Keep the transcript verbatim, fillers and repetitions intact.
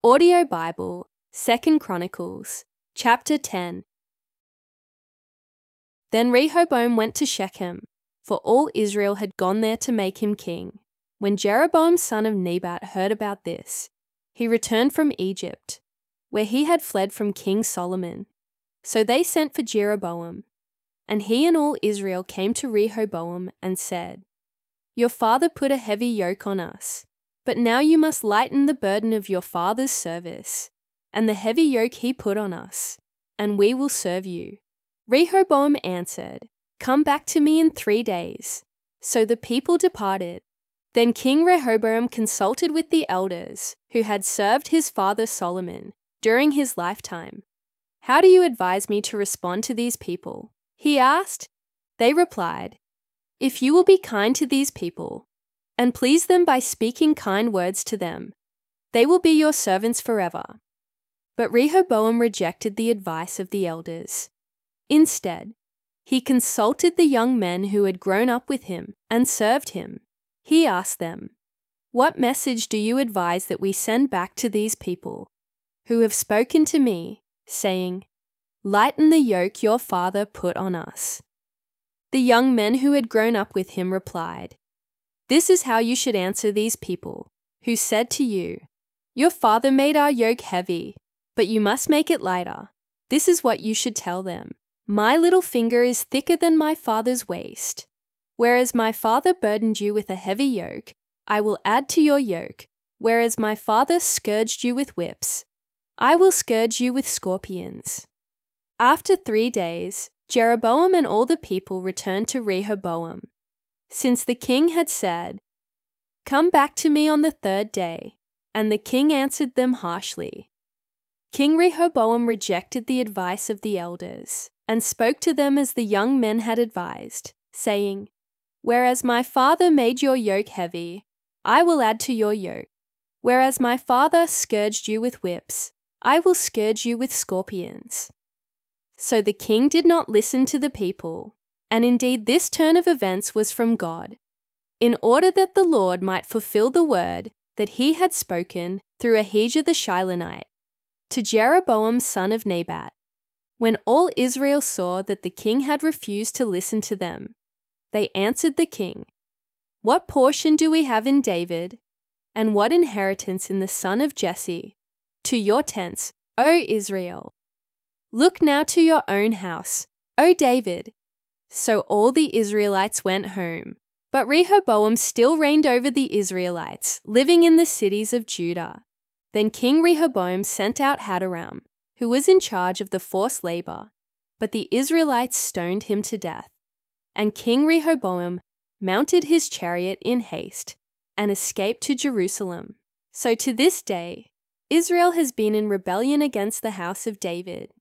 Audio Bible, Second Chronicles, chapter ten. Then Rehoboam went to Shechem, for all Israel had gone there to make him king. When Jeroboam son of Nebat heard about this, he returned from Egypt, where he had fled from King Solomon. So they sent for Jeroboam, and he and all Israel came to Rehoboam and said, "Your father put a heavy yoke on us, but now you must lighten the burden of your father's service, and the heavy yoke he put on us, and we will serve you." Rehoboam answered, "Come back to me in three days." So the people departed. Then King Rehoboam consulted with the elders who had served his father Solomon during his lifetime. "How do you advise me to respond to these people?" he asked. They replied, "If you will be kind to these people, and please them by speaking kind words to them, they will be your servants forever." But Rehoboam rejected the advice of the elders. Instead, he consulted the young men who had grown up with him and served him. He asked them, "What message do you advise that we send back to these people, who have spoken to me, saying, 'Lighten the yoke your father put on us'?" The young men who had grown up with him replied, "This is how you should answer these people, who said to you, 'Your father made our yoke heavy, but you must make it lighter.' This is what you should tell them. 'My little finger is thicker than my father's waist. Whereas my father burdened you with a heavy yoke, I will add to your yoke. Whereas my father scourged you with whips, I will scourge you with scorpions." After three days, Jeroboam and all the people returned to Rehoboam, since the king had said, "Come back to me on the third day." And the king answered them harshly. King Rehoboam rejected the advice of the elders and spoke to them as the young men had advised, saying, "Whereas my father made your yoke heavy, I will add to your yoke. Whereas my father scourged you with whips, I will scourge you with scorpions." So the king did not listen to the people, and indeed this turn of events was from God, in order that the Lord might fulfill the word that he had spoken through Ahijah the Shilonite to Jeroboam son of Nebat. When all Israel saw that the king had refused to listen to them, they answered the king, "What portion do we have in David, and what inheritance in the son of Jesse? To your tents, O Israel! Look now to your own house, O David!" So all the Israelites went home, but Rehoboam still reigned over the Israelites, living in the cities of Judah. Then King Rehoboam sent out Hadoram, who was in charge of the forced labor, but the Israelites stoned him to death. And King Rehoboam mounted his chariot in haste and escaped to Jerusalem. So to this day, Israel has been in rebellion against the house of David.